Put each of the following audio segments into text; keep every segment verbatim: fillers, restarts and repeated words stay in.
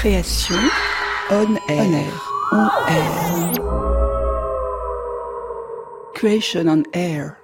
Création on air. On air. On air. Creation on air.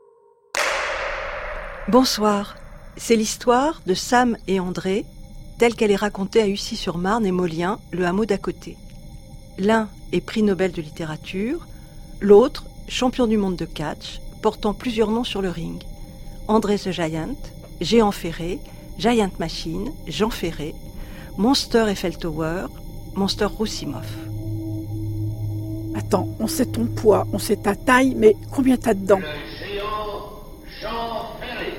Bonsoir. C'est l'histoire de Sam et André, telle qu'elle est racontée à Ussy-sur-Marne et Molien, le hameau d'à côté. L'un est prix Nobel de littérature, l'autre champion du monde de catch, portant plusieurs noms sur le ring. André the Giant, Géant Ferré, Giant Machine, Jean Ferré, Monster Eiffel Tower, Monster Roussimoff. Attends, on sait ton poids, on sait ta taille, mais combien t'as dedans? Le géant Jean Ferré.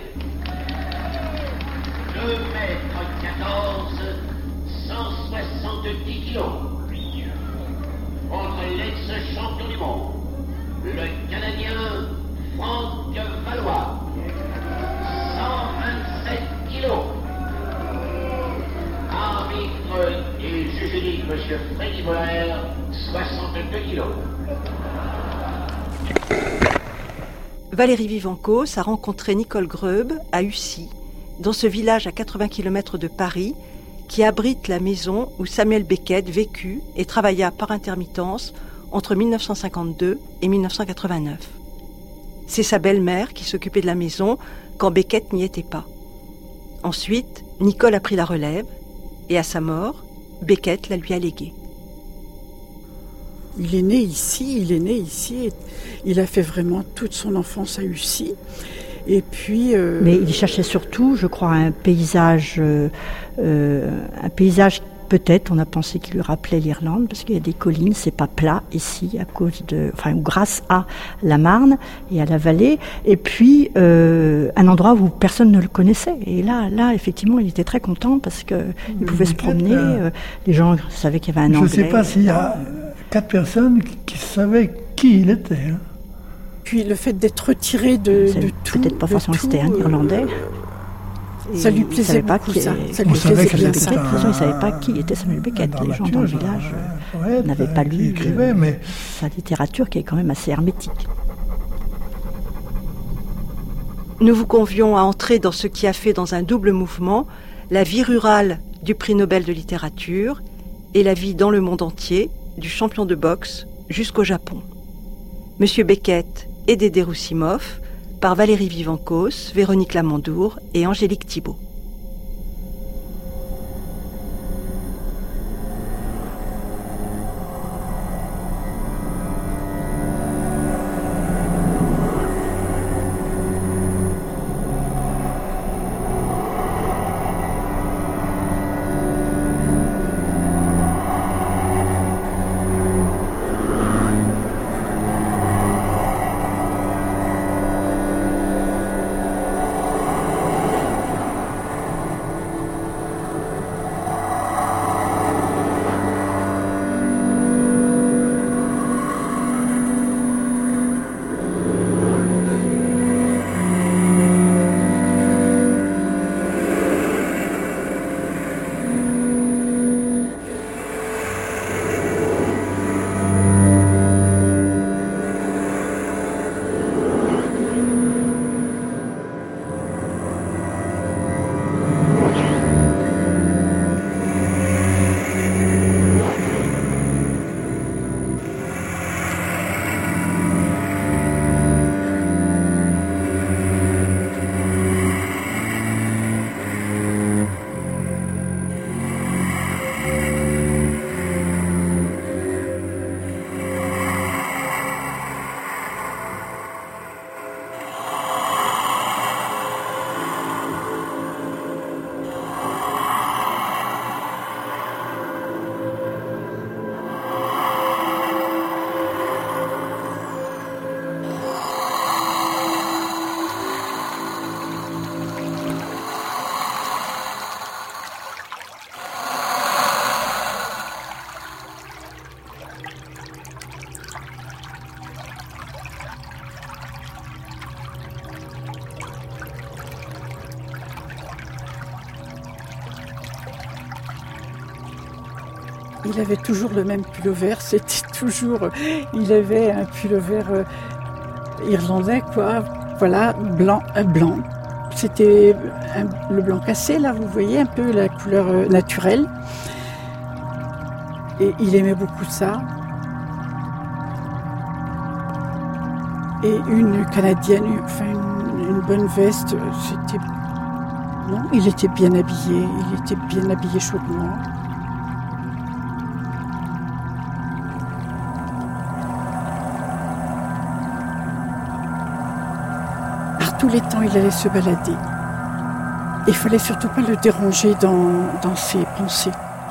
deux mètres quatorze, cent soixante-dix kilos. Contre l'ex-champion du monde, le Canadien Franck Valois. cent vingt-sept kilos. Arbitre et juge unique, monsieur Freddy Moller, soixante-deux kilos. Valérie Vivancos a rencontré Nicole Greub à Ussy, dans ce village à quatre-vingts kilomètres de Paris, qui abrite la maison où Samuel Beckett vécut et travailla par intermittence entre dix-neuf cent cinquante-deux et dix-neuf cent quatre-vingt-neuf. C'est sa belle-mère qui s'occupait de la maison quand Beckett n'y était pas. Ensuite, Nicole a pris la relève et à sa mort, Beckett la lui a léguée. Il est né ici, il est né ici, et il a fait vraiment toute son enfance à Ussy. Et puis, euh... mais il cherchait surtout, je crois, un paysage, euh, euh, un paysage peut-être. On a pensé qu'il lui rappelait l'Irlande parce qu'il y a des collines, c'est pas plat ici à cause de, enfin, grâce à la Marne et à la vallée. Et puis euh, un endroit où personne ne le connaissait. Et là, là, effectivement, il était très content parce que mmh, il pouvait se promener. Euh, les gens savaient qu'il y avait un Anglais. Je ne sais pas s'il y a quatre personnes qui savaient qui il était. Hein. Puis le fait d'être retiré de, c'est de tout, peut-être pas forcément c'était un Irlandais. Euh, ça lui plaisait pas beaucoup, ça. Ça lui plaisait bien Beckett, ça. De toute façon, il ne savait pas qui était Samuel Beckett. Les gens dans le village poète, n'avaient pas lu écrivait, mais... sa littérature qui est quand même assez hermétique. Nous vous convions à entrer dans ce qui a fait dans un double mouvement la vie rurale du prix Nobel de littérature et la vie dans le monde entier du champion de boxe jusqu'au Japon. Monsieur Beckett et Dédé Roussimoff, par Valérie Vivancos, Véronique Lamandour et Angélique Thibault. Il avait toujours le même pull-over, c'était toujours... Il avait un pull-over euh, irlandais, quoi, voilà, blanc, euh, blanc. C'était un, le blanc cassé, là, vous voyez, un peu la couleur euh, naturelle. Et il aimait beaucoup ça. Et une Canadienne, enfin une, une bonne veste, c'était... Non, il était bien habillé, il était bien habillé chaudement. Par tous les temps, il allait se balader. Il fallait surtout pas le déranger dans, dans ses pensées.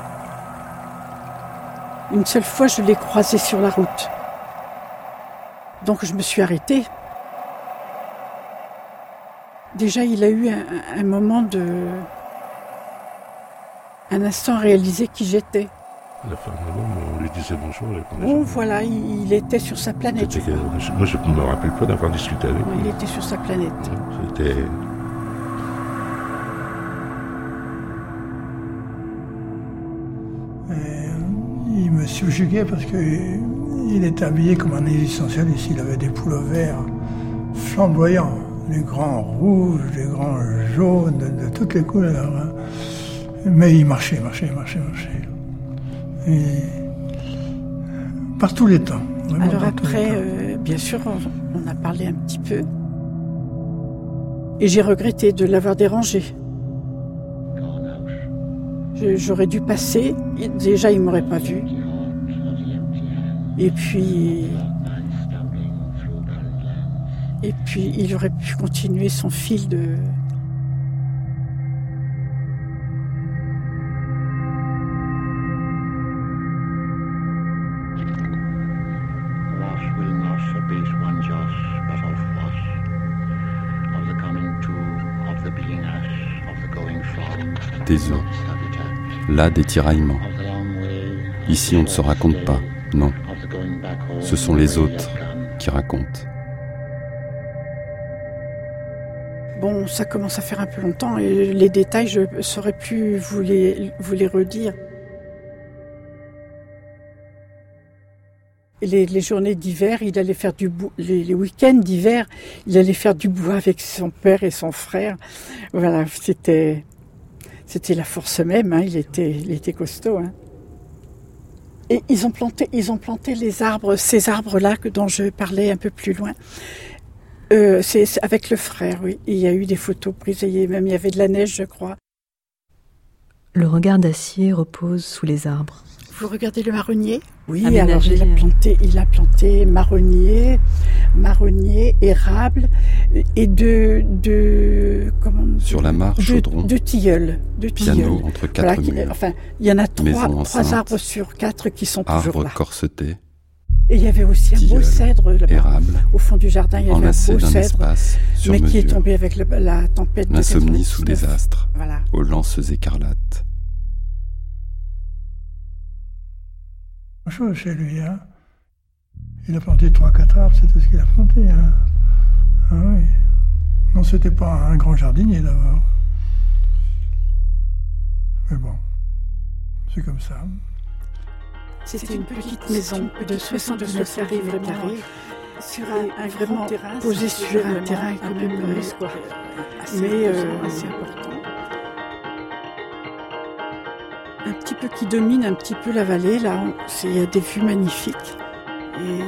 Une seule fois, je l'ai croisé sur la route. Donc je me suis arrêtée. Déjà, il a eu un, un moment de... un instant à réaliser qui j'étais. La femme de l'homme, on lui disait bonjour. Oh, voilà, il, il était sur sa planète. Que, moi, je ne me rappelle pas d'avoir discuté avec lui. Il était sur sa planète. C'était... Il me subjuguait parce qu'il était habillé comme un existentialiste. Il avait des pullovers flamboyants, les grands rouges, les grands jaunes, de, de toutes les couleurs. Hein. Mais il marchait, marchait, marchait, marchait. Et par tous les temps. Alors après, euh, bien sûr, on, on a parlé un petit peu. Et j'ai regretté de l'avoir dérangé. Je, j'aurais dû passer. Déjà, il ne m'aurait pas vu. Et puis... Et puis, il aurait pu continuer son fil de... Des os, là des tiraillements. Ici on ne se raconte pas, non. Ce sont les autres qui racontent. Bon, ça commence à faire un peu longtemps et les détails, je ne saurais plus vous les, vous les redire. Les, les journées d'hiver, il allait faire du bois, les, les week-ends d'hiver, il allait faire du bois avec son père et son frère. Voilà, c'était... C'était la force même, hein, il, était, il était costaud. Hein. Et ils ont, planté, ils ont planté les arbres, ces arbres-là que, dont je parlais un peu plus loin. Euh, c'est, c'est avec le frère, oui. Et il y a eu des photos prises, et même il y avait de la neige, je crois. Le regard d'Acier repose sous les arbres. Vous regardez le marronnier ? Oui, Aménagé. Alors il a planté, il a planté marronnier, marronnier, érable et de, de comment sur la mare, de, chaudron, de tilleuls, de piano tilleuls. entre quatre voilà, murs. Enfin, il y en a trois, Maison trois arbres sur quatre qui sont arbres toujours là. Arbres corsetés. Et il y avait aussi un beau cèdre là-bas. Érable, au fond du jardin, il y avait un beau cèdre, espace, sur mais mesure. qui est tombé avec le, la tempête de L'insomnie sous des astres, voilà. Aux lances écarlates. Chose chez lui, hein. Il a planté trois, quatre arbres, c'est tout ce qu'il a planté, hein. Ah oui. Non, c'était pas un grand jardinier d'abord. Mais bon, c'est comme ça. C'était une petite maison de soixante-dix-neuf mètres carrés, sur un, un vraiment terrain, posé sur un terrain quand même assez, mais euh, assez important. Un petit peu qui domine un petit peu la vallée, là, il y a des vues magnifiques. Et...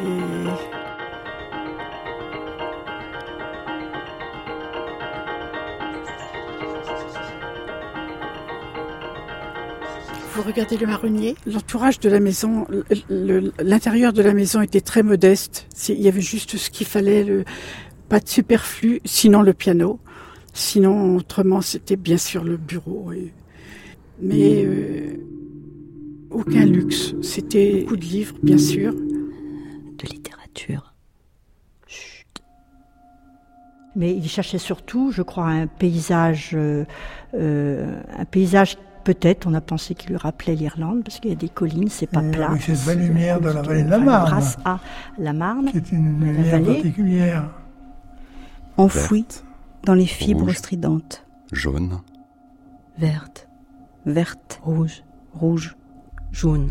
Vous regardez le marronnier, l'entourage de la maison, le, le, l'intérieur de la maison était très modeste. Il y avait juste ce qu'il fallait, le, pas de superflu, sinon le piano. Sinon, autrement, c'était bien sûr le bureau. Et, mais euh, aucun luxe. C'était beaucoup de livres, bien sûr. De littérature. Chut. Mais il cherchait surtout, je crois, un paysage, euh, euh, un paysage. Peut-être, on a pensé qu'il lui rappelait l'Irlande, parce qu'il y a des collines, c'est pas et plat. Avec cette belle lumière de la vallée de la enfin, Marne. Grâce à la Marne. C'est une lumière particulière. Enfouie dans les fibres rouge, stridentes. Jaune. Verte. Verte. Rouge. Rouge. Jaune.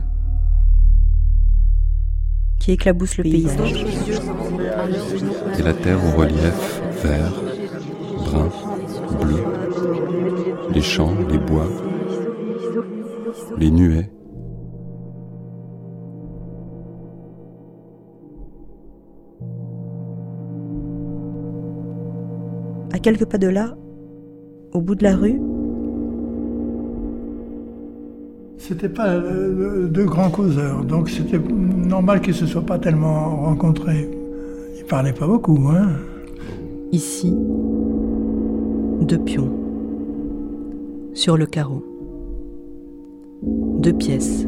Qui éclabousse le paysage. Et la terre au relief vert, brun, bleu. Les champs, les bois. Les nuées, À quelques pas de là, au bout de la rue, c'était pas euh, deux grands causeurs, donc c'était normal qu'ils se soient pas tellement rencontrés. Ils parlaient pas beaucoup, hein. Ici, deux pions. Sur le carreau. Deux pièces.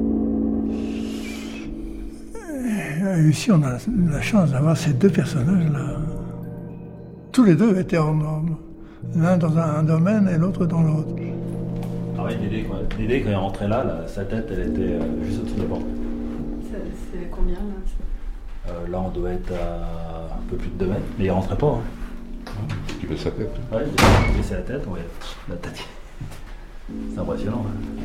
Et ici, on a la chance d'avoir ces deux personnages-là. Tous les deux étaient hors normes. L'un dans un domaine et l'autre dans l'autre. Ah oui, Dédé, quoi. Dédé, quand il est rentré là, là, sa tête, elle était euh, juste au-dessus de la porte. C'est combien là euh, Là, on doit être à un peu plus de deux mètres, mais il rentrait pas. Hein. Il baisse sa tête. Ouais, il baissait la tête, ouais. La tête. C'est impressionnant. Hein.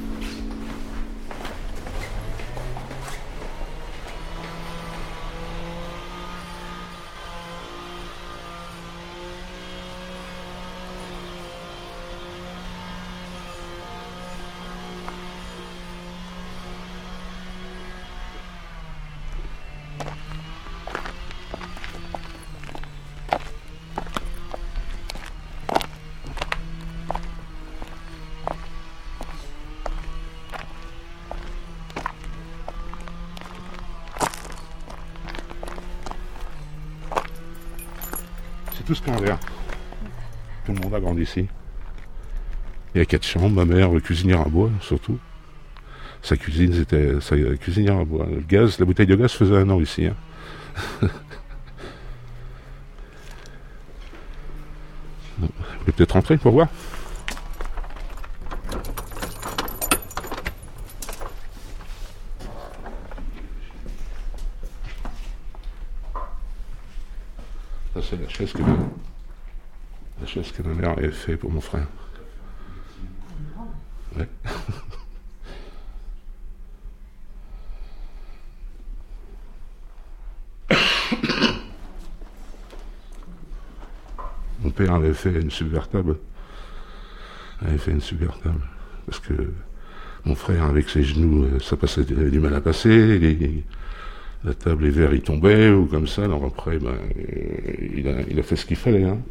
C'est tout ce qu'on a. Tout le monde a grandi ici. Il y a quatre chambres, ma mère cuisinière à bois surtout. Sa cuisine, c'était sa cuisinière à bois. Le gaz, la bouteille de gaz faisait un an ici. Hein. Vous voulez peut-être rentrer pour voir? Ça, c'est la chaise que, la chaise que ma mère avait fait pour mon frère. Ouais. Mon père avait fait une subvertable. Il avait fait une subvertable. Parce que mon frère, avec ses genoux, ça passait, il avait du mal à passer. Les, la table, les verres, ils tombaient, ou comme ça. Alors après, ben, il, a, il a fait ce qu'il fallait. Hein.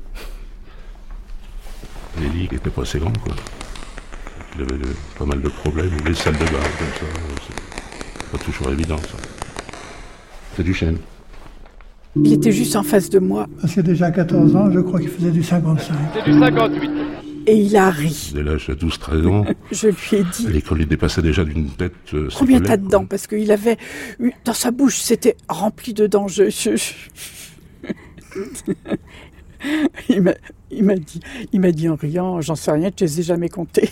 Les lits n'étaient pas assez grands, quoi. Il avait de, pas mal de problèmes. Les salles de bain, comme ça. C'est pas toujours évident, ça. C'est du chêne. Il était juste en face de moi. Parce que déjà à quatorze ans, je crois qu'il faisait du cinquante-cinq. C'est du cinquante-huit. Et il a ri. Dès l'âge de douze treize ans, je lui ai dit... À l'école, il dépassait déjà d'une tête... Euh, combien t'as de dents? Parce qu'il avait... Dans sa bouche, c'était rempli de dents. Je, je, je... il, m'a, il, m'a dit, il m'a dit en riant, j'en sais rien, je les ai jamais comptés.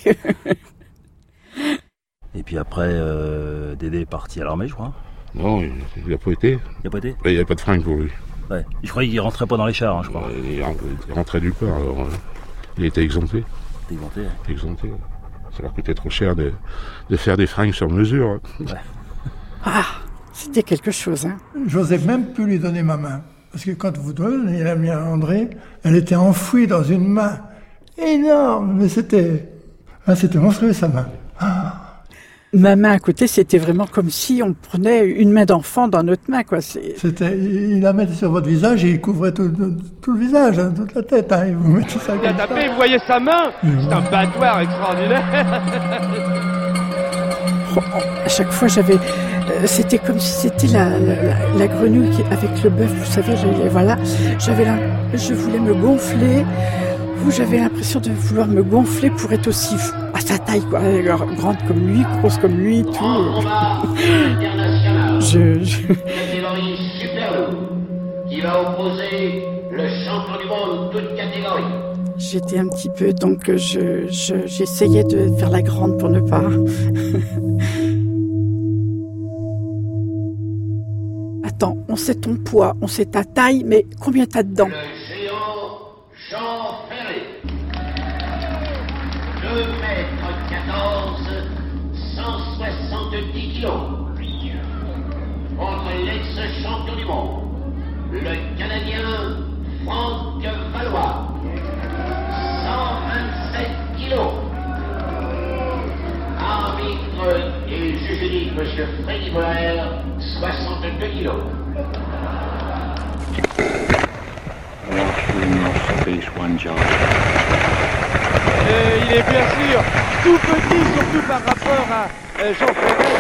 Et puis après, euh, Dédé est parti à l'armée, je crois. Non, il n'a pas été. Il n'a pas été? Il n'y avait pas de fringues pour lui. Ouais. Je croyais qu'il rentrait pas dans les chars, hein, je crois. Il rentrait nulle part, alors... Euh, il était exempté. Exempté, ouais. Exempté. Ça leur coûtait trop cher de, de faire des fringues sur mesure. Ouais. Ah, c'était quelque chose, hein. J'osais même plus lui donner ma main. Parce que quand vous donnez la mienne à André, elle était enfouie dans une main énorme. Mais c'était... Ah, c'était monstrueux, sa main. Ah. Ma main à côté, c'était vraiment comme si on prenait une main d'enfant dans notre main, quoi. C'est... C'était, il la mettait sur votre visage et il couvrait tout, tout, tout le visage, hein, toute la tête. Hein, et vous mettez ça il a tapé, vous voyez sa main. C'est un battoir extraordinaire. Oh, à chaque fois, j'avais, euh, c'était comme si c'était la, la, la grenouille qui, avec le bœuf, vous savez. J'avais, voilà, j'avais la, je voulais me gonfler. Vous, j'avais l'impression de vouloir me gonfler pour être aussi à sa taille, quoi, grande comme lui, grosse comme lui, tout. je, je... Catégorie super lourd, qui va opposer le champion du monde toute catégorie. J'étais un petit peu, donc je, je, j'essayais de faire la grande pour ne pas. Attends, on sait ton poids, on sait ta taille, mais combien t'as dedans? Jean Ferré, deux mètres quatorze, cent soixante-dix kilos, contre l'ex-champion du monde, le Canadien Franck Valois, cent vingt-sept kilos. Arbitre et juge unique, monsieur Freddy Moller, soixante-deux kilos. Et il est bien sûr tout petit, surtout par rapport à euh, Jean Ferret.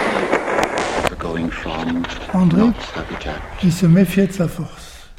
André, il se méfiait de sa force.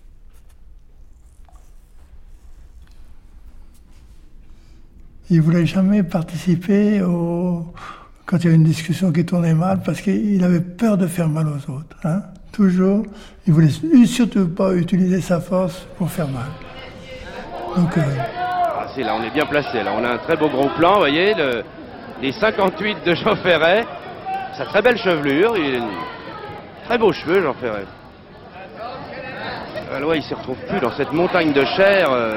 Il voulait jamais participer au... quand il y avait une discussion qui tournait mal, parce qu'il avait peur de faire mal aux autres. Hein. Toujours, il voulait surtout pas utiliser sa force pour faire mal. Donc, euh... ah, c'est là, on est bien placé. Là, on a un très beau gros plan, vous voyez, le... les cinquante-huit de Jean Ferret, sa très belle chevelure, il... très beaux cheveux, Jean Ferret. Alors, ouais, il ne s'y retrouve plus dans cette montagne de chair. Euh...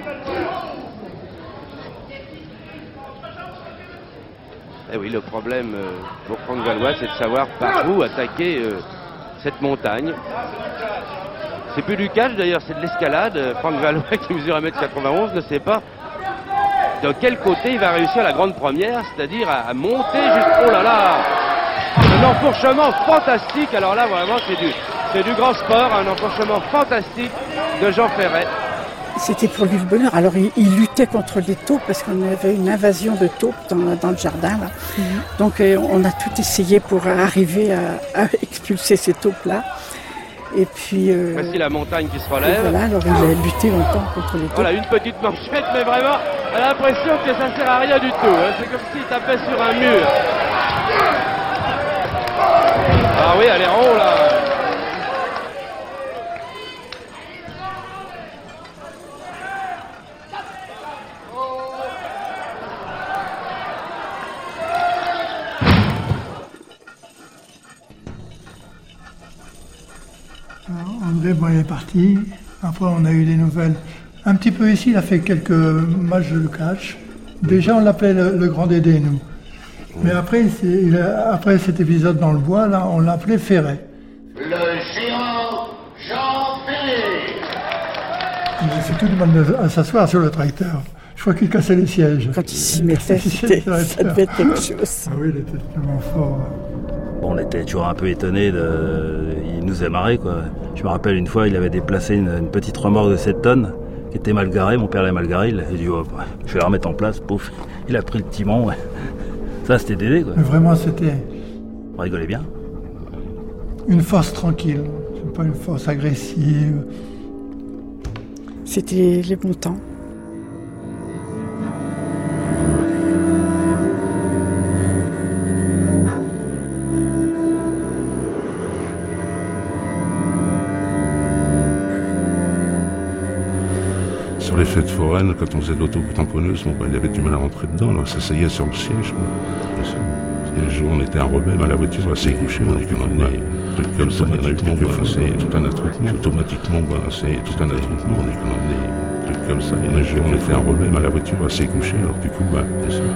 Eh oui, le problème euh, pour Franck Valois, c'est de savoir par où attaquer euh, cette montagne. C'est plus du catch d'ailleurs, c'est de l'escalade. Franck Valois, qui mesure un mètre quatre-vingt-onze, ne sait pas de quel côté il va réussir la grande première, c'est-à-dire à, à monter jusqu'au... Oh là là, un enfourchement fantastique. Alors là, vraiment, c'est du, c'est du grand sport, un enfourchement fantastique de Jean Ferret. C'était pour lui le bonheur. Alors il, il luttait contre les taupes parce qu'on avait une invasion de taupes dans, dans le jardin. Là. Mm-hmm. Donc euh, on a tout essayé pour arriver à, à expulser ces taupes-là. Et puis... Euh, Voici la montagne qui se relève. Voilà, alors il a lutté longtemps contre les taupes. Voilà, une petite manchette, mais vraiment, on a l'impression que ça sert à rien du tout. Hein. C'est comme s'il tapait sur un mur. Ah oui, elle est ronde là. André, bon, il est parti. Après, on a eu des nouvelles. Un petit peu ici, il a fait quelques matchs de catch. Déjà, on l'appelait le, le Grand Dédé, nous. Mais après, il a, après cet épisode dans le bois, là, on l'appelait Ferret. Le géant Jean Ferret. Il fait tout le monde à s'asseoir sur le tracteur. Je crois qu'il cassait les sièges. Quand il s'y mettait, c'était, ça devait être quelque chose. Ah oui, il était tellement fort. Bon, on était toujours un peu étonnés, de... il nous a marré quoi. Je me rappelle une fois, il avait déplacé une, une petite remorque de sept tonnes qui était mal garée, mon père l'a mal garée, il a dit oh, je vais la remettre en place, pouf, il a pris le timon, ouais. Ça c'était Dédé quoi. Mais vraiment c'était... On rigolait bien. Une force tranquille, c'est pas une force agressive. C'était les bons temps. Sur les fêtes foraines, quand on faisait de l'auto-tamponneuse, bon, bah, il avait du mal à rentrer dedans, alors il s'asseyait sur le siège. Et un jour, on était un rebelle à la voiture, on s'est couché, on a pu emmener un truc comme ça, il y en a eu qui ont balancé tout un attroupement, automatiquement balancé tout un attroupement, on a pu emmener un truc comme ça. Et un jour, on était un rebelle à la voiture, on s'est couché, alors du coup, bah, c'est ça.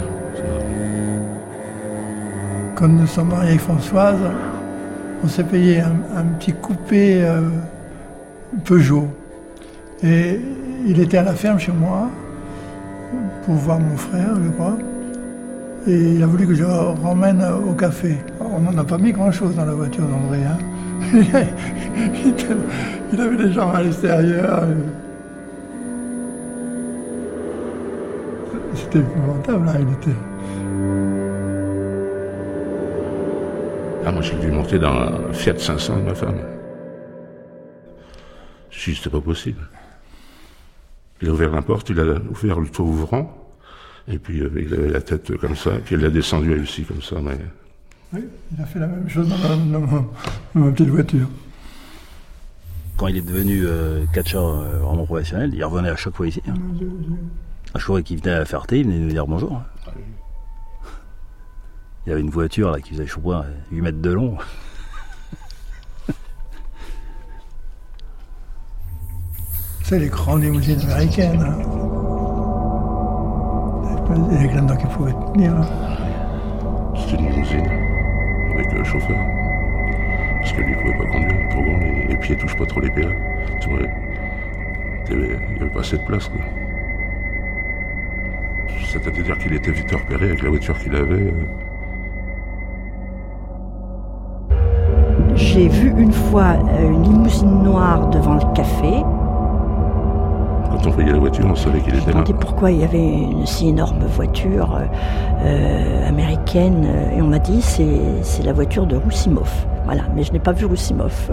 Quand nous sommes mariés avec Françoise, on s'est payé un, un petit coupé euh, Peugeot. Et il était à la ferme chez moi pour voir mon frère, je crois. Et il a voulu que je le ramène au café. On n'en a pas mis grand-chose dans la voiture d'André. Hein. Il avait des gens à l'extérieur. C'était épouvantable, hein, il était... Ah, moi, j'ai dû monter dans un Fiat cinq cents de ma femme. Si, c'était pas possible. Il a ouvert la porte, il a ouvert le toit ouvrant, et puis euh, il avait la tête comme ça, puis il a descendu elle aussi comme ça. Mais... Oui, il a fait la même chose dans ma, dans ma, dans ma petite voiture. Quand il est devenu euh, catcheur euh, vraiment professionnel, il revenait à chaque fois ici. Hein. À chaque fois qu'il venait à la Ferté, il venait nous dire bonjour. Hein. Il y avait une voiture là qui faisait, je sais pas, huit mètres de long. C'est les grandes limousines américaines. Hein. Il y avait là-dedans qu'il pouvait tenir. Hein. C'était une limousine, avec le chauffeur. Parce que lui, il ne pouvait pas conduire, trop grand, les, les pieds ne touchent pas trop les pédales. Tu vois, il n'y avait pas assez de place, quoi. C'est-à-dire qu'il était vite repéré avec la voiture qu'il avait. J'ai vu une fois une limousine noire devant le café. Quand Quand on voyait la voiture, on savait qu'il était là. On dit pourquoi il y avait une si énorme voiture euh, américaine, euh, et on m'a dit c'est, c'est la voiture de Roussimov. Voilà, mais je n'ai pas vu Roussimov.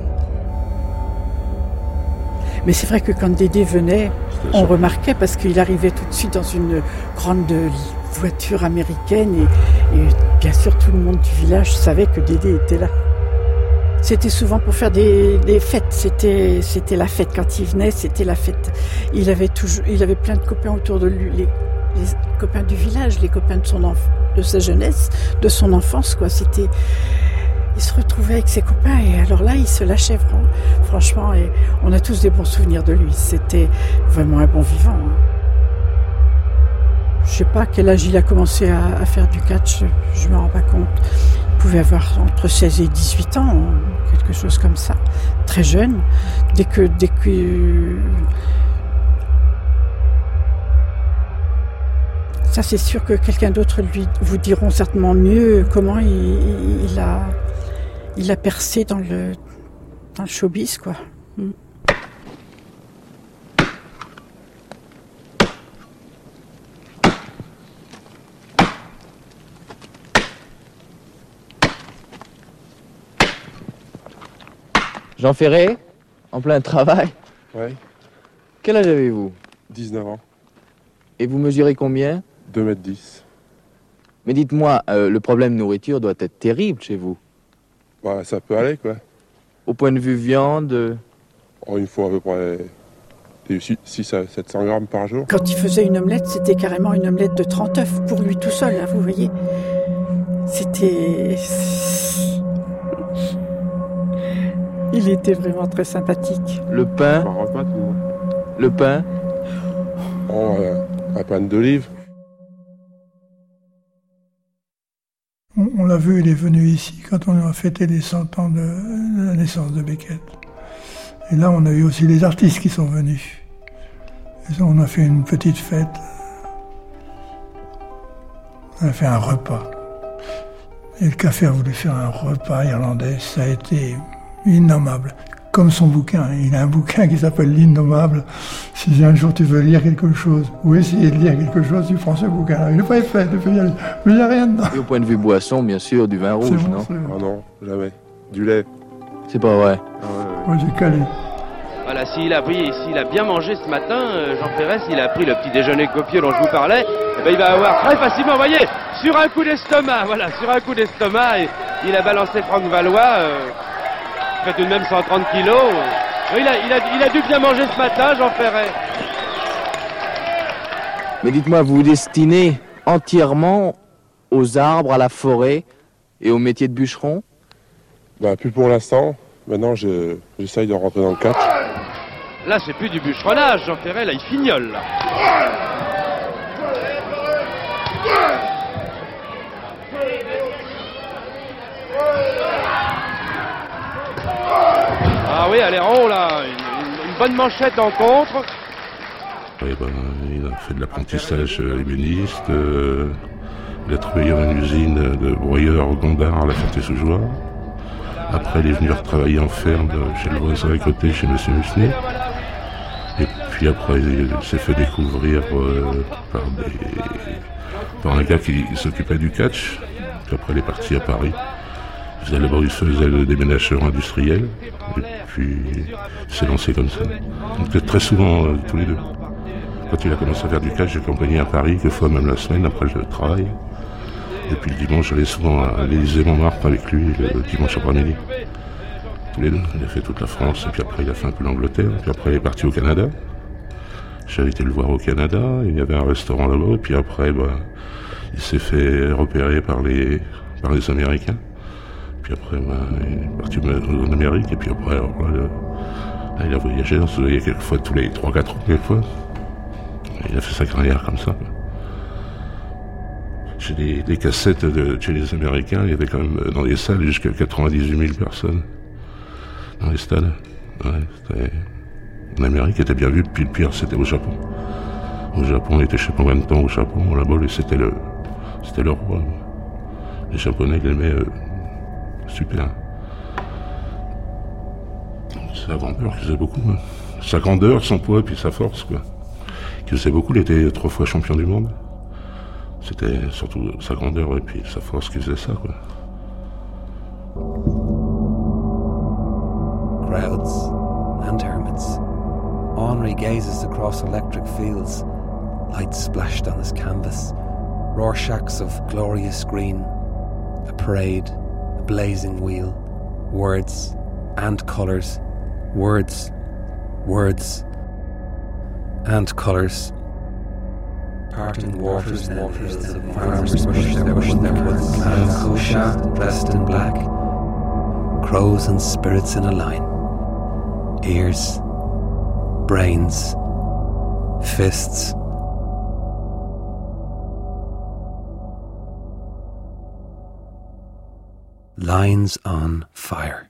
Mais c'est vrai que quand Dédé venait, on remarquait parce qu'il arrivait tout de suite dans une grande voiture américaine et, et bien sûr tout le monde du village savait que Dédé était là. C'était souvent pour faire des, des fêtes, c'était, c'était la fête. Quand il venait, c'était la fête. Il avait, toujours, il avait plein de copains autour de lui, les, les copains du village, les copains de, son enf- de sa jeunesse, de son enfance, quoi. C'était... Il se retrouvait avec ses copains et alors là, il se lâchait franchement et on a tous des bons souvenirs de lui. C'était vraiment un bon vivant. Hein. Je sais pas à quel âge il a commencé à, à faire du catch, je me rends pas compte. Il pouvait avoir entre seize et dix-huit ans, quelque chose comme ça, très jeune. Dès que, dès que ça, c'est sûr que quelqu'un d'autre lui vous diront certainement mieux comment il, il a. Il a percé dans le, dans le showbiz, quoi. Mm. Jean Ferré, en plein travail. Oui. Quel âge avez-vous? dix-neuf ans. Et vous mesurez combien? deux mètres dix. Mais dites-moi, euh, le problème nourriture doit être terrible chez vous. Bah, ça peut aller, quoi. Au point de vue viande? Oh, il faut à peu près six à sept cents grammes par jour. Quand il faisait une omelette, c'était carrément une omelette de trente œufs pour lui tout seul, hein, vous voyez. C'était... Il était vraiment très sympathique. Le pain? Par repas, tout. Le pain? Oh, euh, un pain d'olive. On l'a vu, il est venu ici quand on a fêté les cent ans de, de la naissance de Beckett. Et là, on a eu aussi les artistes qui sont venus. Et ça, on a fait une petite fête. On a fait un repas. Et le café a voulu faire un repas irlandais. Ça a été innommable. Comme son bouquin. Il a un bouquin qui s'appelle L'Innommable. Si un jour tu veux lire quelque chose, ou essayer de lire quelque chose, tu prends ce bouquin-là. Il n'est pas fait, mais il n'y a rien dedans. Et au point de vue boisson, bien sûr, du vin rouge, bon, non? Ah non, jamais. Du lait. C'est pas vrai. Ah ouais, ouais. Moi, j'ai calé. Voilà, s'il a pris, s'il a bien mangé ce matin, euh, Jean Ferré, s'il a pris le petit déjeuner copieux dont je vous parlais, eh ben, il va avoir très facilement, vous voyez, sur un coup d'estomac, voilà, sur un coup d'estomac, et, il a balancé Franck Valois, euh, fait tout de même cent trente kilos. Il a, il, a, il a dû bien manger ce matin, Jean Ferré. Mais dites-moi, vous vous destinez entièrement aux arbres, à la forêt et au métier de bûcheron? Bah, plus pour l'instant. Maintenant, je, j'essaye de rentrer dans le catch. Là, c'est plus du bûcheronnage, Jean Ferré, là, il fignole, là. Ah oui, elle est rond, là. Une, une bonne manchette en contre. Oui, ben, il a fait de l'apprentissage ébéniste. Euh, il a travaillé dans une usine de broyeur Gondard à la Ferté-sous-Jouarre. Après, il est venu retravailler en ferme chez le voisin à côté, chez M. Musnet. Et puis après, il s'est fait découvrir euh, par, des, par un gars qui s'occupait du catch. Puis après, il est parti à Paris. Il faisait d'abord, il faisait le déménageur industriel. Et puis, il s'est lancé comme ça. Donc, très souvent, euh, tous les deux. Quand il a commencé à faire du catch, j'ai accompagné à Paris, quelques fois même la semaine après le travail. Et puis le dimanche, j'allais souvent à l'Élysée-Montmartre avec lui, le dimanche après-midi. Tous les deux. Il a fait toute la France, et puis après il a fait un peu l'Angleterre, puis après il est parti au Canada. J'avais été le voir au Canada, il y avait un restaurant là-bas, et puis après, bah, il s'est fait repérer par les, par les Américains. Puis après, bah, il est parti en Amérique, et puis après, alors, là, le, là, il a voyagé, on se voyait quelques fois tous les trois quatre ans, quelquefois. Il a fait sa carrière comme ça. Chez les, les cassettes de chez les Américains, il y avait quand même dans les salles jusqu'à quatre-vingt-dix-huit mille personnes. Dans les stades. Ouais, c'était... En Amérique, il était bien vu, puis le pire, c'était au Japon. Au Japon, il était je sais pas combien de temps au Japon, là-bas, et c'était le, c'était le roi. Les Japonais, ils l'aimaient euh, super. C'est la grandeur qui faisait beaucoup. Hein. sa grandeur, son poids, puis sa force, quoi. Qui faisait beaucoup, il était trois fois champion du monde. C'était surtout sa grandeur et puis sa force qui faisait ça, quoi. Crowds and hermits. Henri gazes across electric fields, light splashed on his canvas, Rorschachs of glorious green, a parade, a blazing wheel, words and colours, words, words and colours. Parting waters and waters as the farmers push their push their woods, and Kosha dressed in black, crows and spirits in a line, ears, brains, fists. Lines on fire.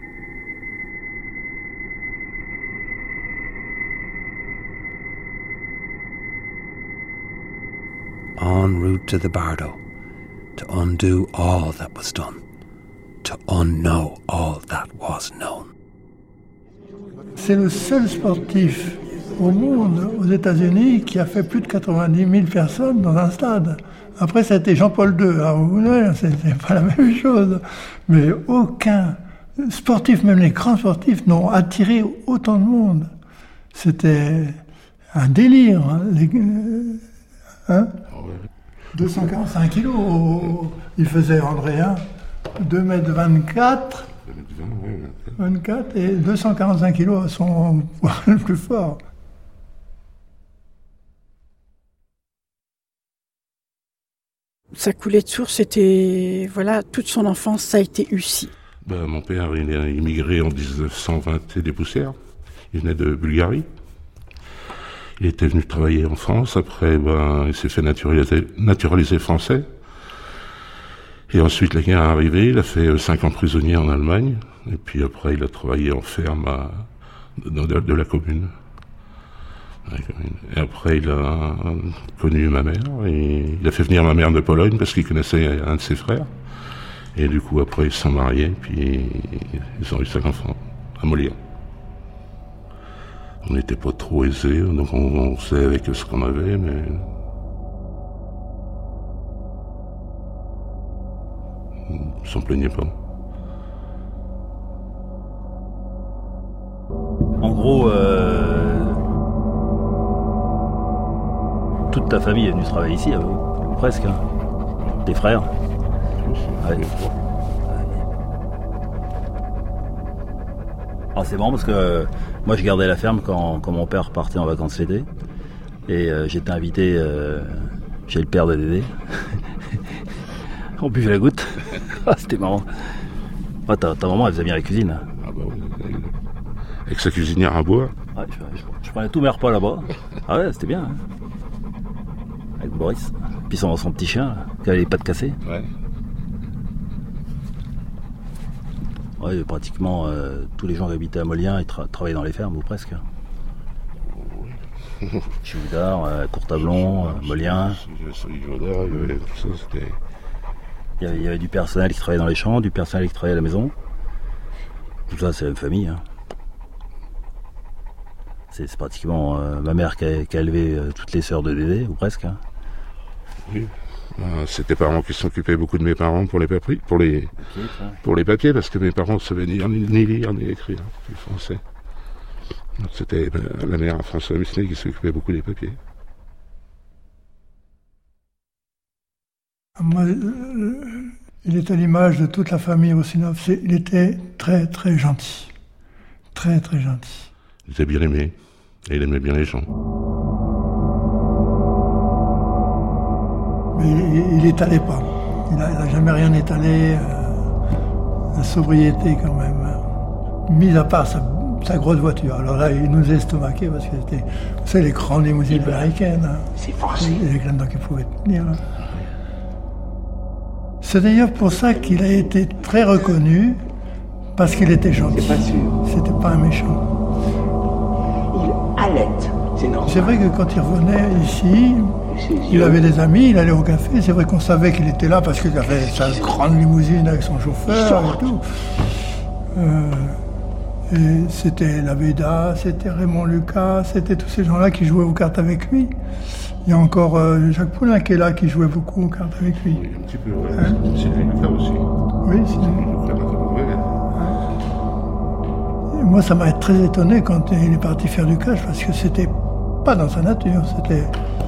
En route to the Bardo, to undo all that was done, to unknow all that was known. C'est le seul sportif au monde, aux États-Unis, qui a fait plus de quatre-vingt-dix mille personnes dans un stade. Après, ça a été Jean-Paul deux. Alors, vous voyez, c'est pas la même chose. Mais aucun sportif, même les grands sportifs, n'ont attiré autant de monde. C'était un délire. Hein, les, hein deux cent quarante-cinq kilos. Il faisait Andréen deux mètres vingt-quatre. vingt-quatre et deux cent quarante-cinq kilos à son poids le plus fort. Sa coulée de source, c'était, voilà, toute son enfance, ça a été Ussy. Ben, mon père, il a immigré en dix-neuf cent vingt et des poussières. Il venait de Bulgarie. Il était venu travailler en France. Après, ben, il s'est fait naturaliser, naturaliser français. Et ensuite, la guerre est arrivée. Il a fait cinq ans prisonnier en Allemagne. Et puis après, il a travaillé en ferme à, de, de, de la commune. Et après, il a connu ma mère, et il a fait venir ma mère de Pologne parce qu'il connaissait un de ses frères. Et du coup, après, ils se sont mariés, puis ils ont eu cinq enfants à Molière. On n'était pas trop aisés, donc on, on faisait avec ce qu'on avait, mais... on s'en plaignait pas. En gros, euh... toute ta famille est venue travailler ici, ou presque, hein. Tes frères. Ouais. Alors c'est marrant parce que euh, moi je gardais la ferme quand, quand mon père partait en vacances l'été. Et euh, j'étais invité euh, chez le père de Dédé. On buvait la goutte. Ah, c'était marrant. Ah, ta, ta maman elle faisait bien la cuisine. Ah bah oui, avec sa cuisinière à bois. Ouais, je, je, je prenais tous mes repas là-bas. Ah ouais, c'était bien. Hein. Avec Boris. Puis son, son petit chien, là, qui avait les pattes cassées. Ouais. Ouais, pratiquement euh, tous les gens qui habitaient à Molien, ils tra- travaillaient dans les fermes, ou presque. Oui. Chivoudard, euh, Courtablon, euh, Molien. Chivoudard, il y avait tout ça, c'était... Il y, avait, il y avait du personnel qui travaillait dans les champs, du personnel qui travaillait à la maison. Tout ça, c'est la même famille. Hein. C'est, c'est pratiquement euh, ma mère qui a, qui a élevé euh, toutes les sœurs de Dédé, ou presque. Hein. Oui. Ben, c'était mes parents qui s'occupaient beaucoup de mes parents pour les papiers, pour les, okay, pour les papiers parce que mes parents ne savaient ni, ni lire ni écrire, le français. Donc c'était ben, la mère François Musselet qui s'occupait beaucoup des papiers. Moi, il est à l'image de toute la famille Roussinoff. Il était très très gentil, très très gentil. Il était bien aimé et il aimait bien les gens. Mais il n'étalait pas. Il n'a jamais rien étalé. Euh, la sobriété quand même. Hein. Mis à part sa, sa grosse voiture. Alors là, il nous a estomaqués parce que c'était, vous savez, les grandes limousines américaines. Hein. C'est facile. Il y avait là-dedans qui pouvaient tenir. Hein. C'est d'ailleurs pour ça qu'il a été très reconnu, parce qu'il était gentil. C'est pas sûr. C'était pas un méchant. Il allait. C'est normal. C'est vrai que quand il revenait ici, il avait des amis, il allait au café. C'est vrai qu'on savait qu'il était là parce qu'il avait sa grande limousine avec son chauffeur et tout. Euh, Et c'était la Veda, c'était Raymond Lucas, c'était tous ces gens-là qui jouaient aux cartes avec lui. Il y a encore euh, Jacques Poulain qui est là, qui jouait beaucoup aux cartes avec lui. Oui, un petit peu, ouais. Hein? Sylvie Lucas aussi. Oui, Sylvie Lucas. Moi, ça m'a très étonné quand il est parti faire du cash, parce que c'était pas dans sa nature, c'était...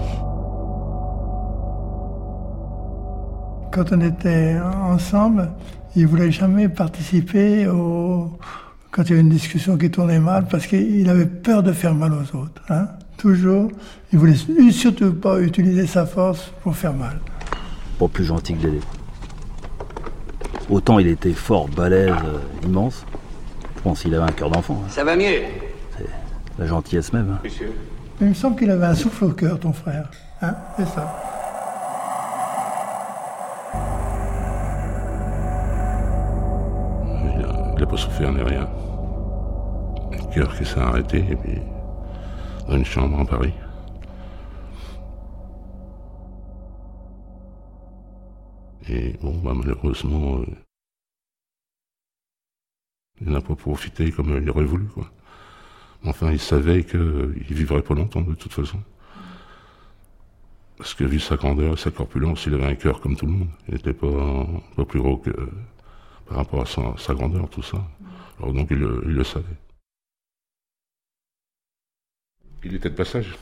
Quand on était ensemble, il voulait jamais participer au... quand il y avait une discussion qui tournait mal, parce qu'il avait peur de faire mal aux autres. Hein. Toujours, il voulait surtout pas utiliser sa force pour faire mal. Pas plus gentil que Dédé. Autant il était fort, balèze, euh, immense. Je pense qu'il avait un cœur d'enfant. Hein. Ça va mieux. C'est la gentillesse même. Hein. Il me semble qu'il avait un souffle au cœur, ton frère. Hein, c'est ça. Il n'a pas souffert ni rien. Le cœur qui s'est arrêté, et puis dans une chambre en Paris. Et bon, bah, malheureusement, euh, il n'a pas profité comme il aurait voulu, quoi. Enfin, il savait qu'il euh, vivrait pas longtemps, de toute façon. Parce que, vu sa grandeur et sa corpulence, il avait un cœur comme tout le monde. Il n'était pas, pas plus gros que, euh, par rapport à sa, sa grandeur, tout ça. Alors donc, il, il le savait. Il était de passage.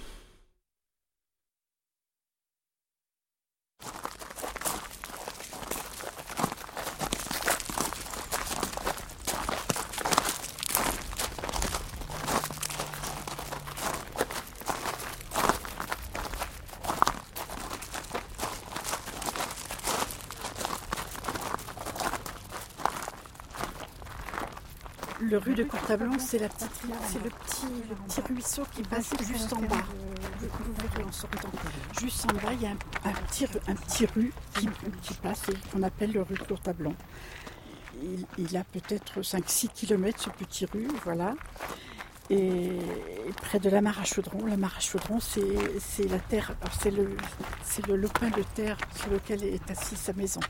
Le rue de Courtablanc, c'est la petite, c'est le petit, le petit ruisseau qui passe juste en bas. Vous verrez en sortant. Juste en bas, il y a un, un petit, un petit rue qui, qui passe et qu'on appelle le rue de Courtablanc. Il, il a peut-être cinq six kilomètres ce petit rue, voilà. Et près de la mare à chaudron, la mare à chaudron, c'est, c'est la terre, c'est le, c'est le lopin de terre sur lequel est assise sa maison.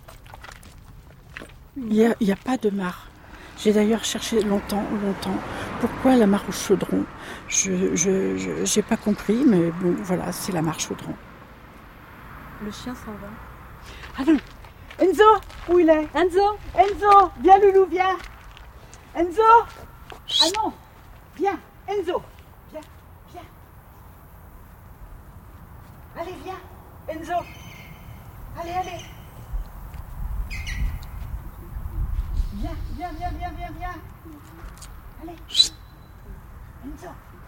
Il n'y a, il y a pas de mare. J'ai d'ailleurs cherché longtemps, longtemps, pourquoi la mare au chaudron. Je je, je, j'ai pas compris, mais bon, voilà, c'est la mare chaudron. Le chien s'en va. Ah non, Enzo, où il est? Enzo, Enzo, viens Loulou, viens. Enzo, ah non, viens, Enzo, viens, viens. Allez, viens, Enzo, allez, allez. Viens, viens, viens, viens, viens, viens. Allez. Enzo.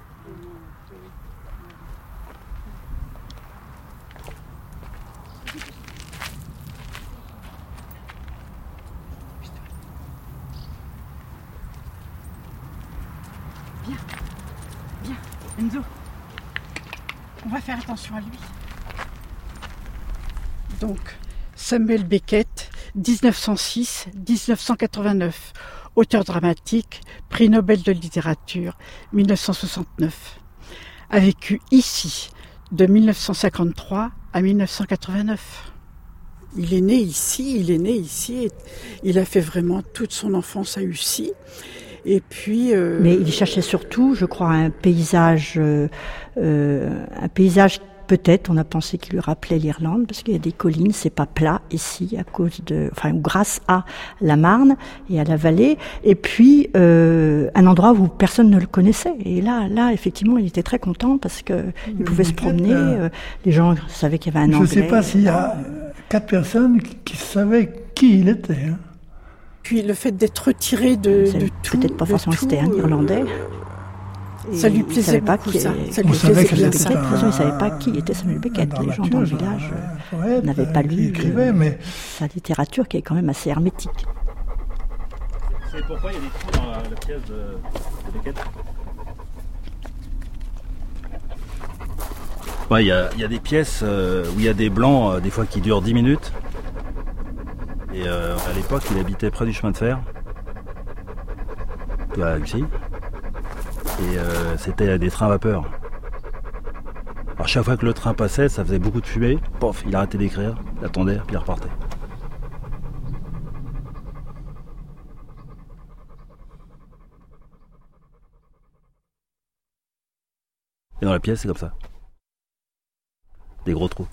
Viens. Viens, Enzo. On va faire attention à lui. Donc, Samuel Beckett, dix-neuf cent six à dix-neuf cent quatre-vingt-neuf, auteur dramatique, prix Nobel de littérature, mille neuf cent soixante-neuf, a vécu ici de mille neuf cent cinquante-trois à mille neuf cent quatre-vingt-neuf. Il est né ici, il est né ici, et il a fait vraiment toute son enfance à Ussy. Et puis, euh... Mais il cherchait surtout, je crois, un paysage, euh, euh, un paysage. Peut-être, on a pensé qu'il lui rappelait l'Irlande, parce qu'il y a des collines, c'est pas plat ici, à cause de, enfin, grâce à la Marne et à la vallée. Et puis, euh, un endroit où personne ne le connaissait. Et là, là, effectivement, il était très content parce que il pouvait se promener. Euh, les gens savaient qu'il y avait un Anglais. Je ne sais pas s'il y a quatre personnes qui savaient qui il était. Hein. Puis le fait d'être retiré de, de tout. Peut-être pas forcément c'était un Irlandais. Et ça lui plaisait beaucoup, ça. Ça lui plaisait bien ça. De toute façon, il ne savait pas qui était Samuel Beckett. Les gens dans le village euh, n'avaient pas lu écrivait, mais... sa littérature qui est quand même assez hermétique. C'est pourquoi il y a des trous dans la, la pièce de, de Beckett. Ouais, il y a, il y a des pièces euh, où il y a des blancs, euh, des fois qui durent dix minutes. Et euh, à l'époque, il habitait près du chemin de fer. À Ussy. Et euh, c'était des trains à vapeur. Alors chaque fois que le train passait, ça faisait beaucoup de fumée. Pof, il arrêtait d'écrire, il attendait, puis il repartait. Et dans la pièce, c'est comme ça. Des gros trous.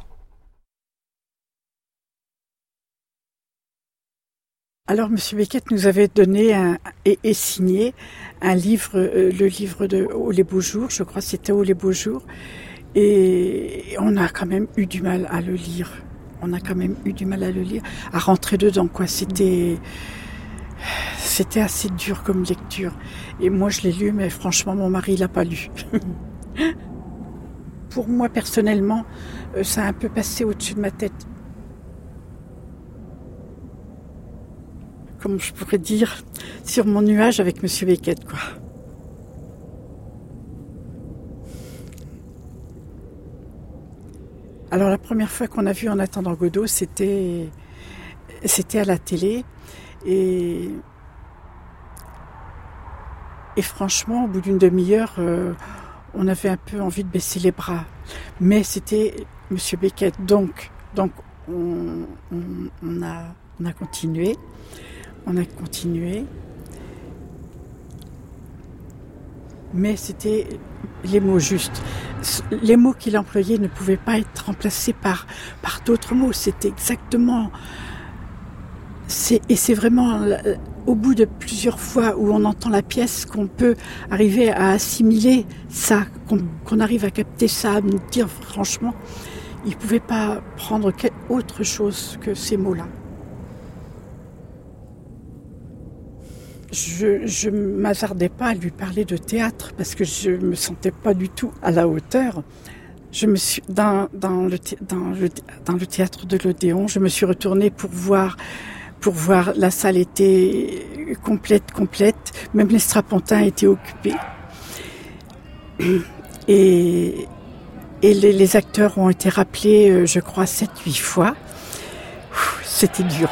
Alors, Monsieur Beckett nous avait donné un, et, et signé un livre, euh, le livre de Oh les beaux jours, je crois que c'était Oh les beaux jours, et on a quand même eu du mal à le lire. On a quand même eu du mal à le lire, à rentrer dedans, quoi. C'était, c'était assez dur comme lecture. Et moi, je l'ai lu, mais franchement, mon mari l'a pas lu. Pour moi, personnellement, ça a un peu passé au-dessus de ma tête. Comme je pourrais dire, sur mon nuage avec Monsieur Beckett, quoi. Alors la première fois qu'on a vu En attendant Godot, c'était, c'était à la télé. Et, et franchement, au bout d'une demi-heure, euh, on avait un peu envie de baisser les bras. Mais c'était Monsieur Beckett, donc, donc on, on, on, a, on a continué. On a continué, mais c'était les mots justes. Les mots qu'il employait ne pouvaient pas être remplacés par, par d'autres mots. C'était exactement... C'est, et c'est vraiment au bout de plusieurs fois où on entend la pièce qu'on peut arriver à assimiler ça, qu'on, qu'on arrive à capter ça, à me dire franchement, il ne pouvait pas prendre autre chose que ces mots-là. Je ne m'hasardais pas à lui parler de théâtre parce que je me sentais pas du tout à la hauteur. Je me suis dans, dans, le, dans, le, dans le théâtre de l'Odéon, je me suis retournée pour voir, pour voir. La salle était complète, complète. Même les strapontins étaient occupés. Et, et les, les acteurs ont été rappelés, je crois, sept, huit fois. C'était dur.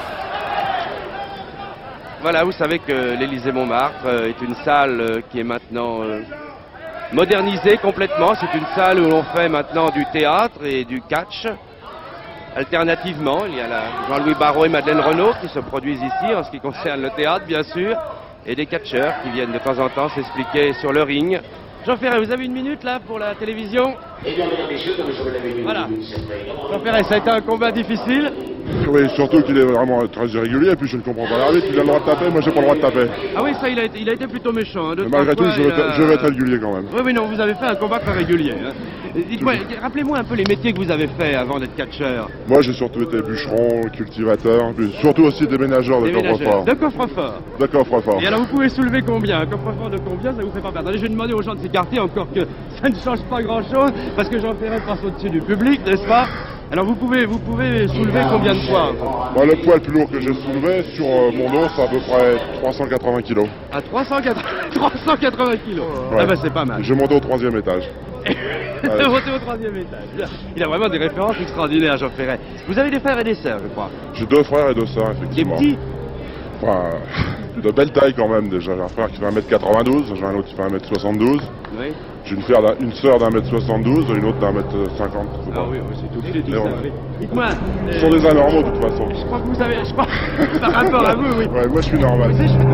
Voilà, vous savez que l'Élysée-Montmartre est une salle qui est maintenant modernisée complètement. C'est une salle où l'on fait maintenant du théâtre et du catch. Alternativement, il y a la Jean-Louis Barrault et Madeleine Renaud qui se produisent ici en ce qui concerne le théâtre, bien sûr, et des catcheurs qui viennent de temps en temps s'expliquer sur le ring. Jean Ferret, vous avez une minute là pour la télévision? Eh bien, mesdames et messieurs, comme je vous l'avais dit, voilà. Jean Ferret, ça a été un combat difficile? Oui, surtout qu'il est vraiment très irrégulier, et puis je ne comprends pas l'arbitre, il a le droit de taper, moi j'ai pas le droit de taper. Ah oui, ça, il a été, il a été plutôt méchant. Hein, mais malgré tout, je veux, a... je veux être régulier quand même. Oui, oui, non, vous avez fait un combat très régulier. Hein. Dites-moi, rappelez-moi un peu les métiers que vous avez fait avant d'être catcheur. Moi, j'ai surtout été bûcheron, cultivateur, puis surtout aussi déménageur de coffre-fort. De coffre-fort. De coffre-fort. Et alors, vous pouvez soulever combien? Un coffre-fort de combien? Ça vous fait pas perdre. Allez, je vais demander aux gens de s'écarter, encore que ça ne change pas grand-chose, parce que Jean Ferret passe au-dessus du public, n'est-ce pas? Alors, vous pouvez, vous pouvez soulever combien de poids? Bah, le poids le plus lourd que j'ai soulevé sur euh, mon dos, c'est à peu près trois cent quatre-vingts kilos. À trois cent quatre-vingts kilos. Ouais. Ah bah c'est pas mal. J'ai monté au troisième étage. Ouais. Monté au troisième étage. Il a vraiment des références extraordinaires, Jean Ferret. Vous avez des frères et des sœurs, je crois. J'ai deux frères et deux sœurs, effectivement. Des petits? Enfin, de belle taille quand même déjà. J'ai un frère qui fait un mètre quatre-vingt-douze, j'ai un autre qui fait un mètre soixante-douze. Oui. J'ai une, frère une sœur d'un mètre soixante-douze et une autre d'un mètre cinquante. Ah oui, oui, c'est tout de suite tout ça. Dites-moi. Ils sont des anormaux de toute façon. Je crois que vous avez. Je crois. Par rapport à vous, oui. Ouais, moi je suis normal. Vous savez, je suis...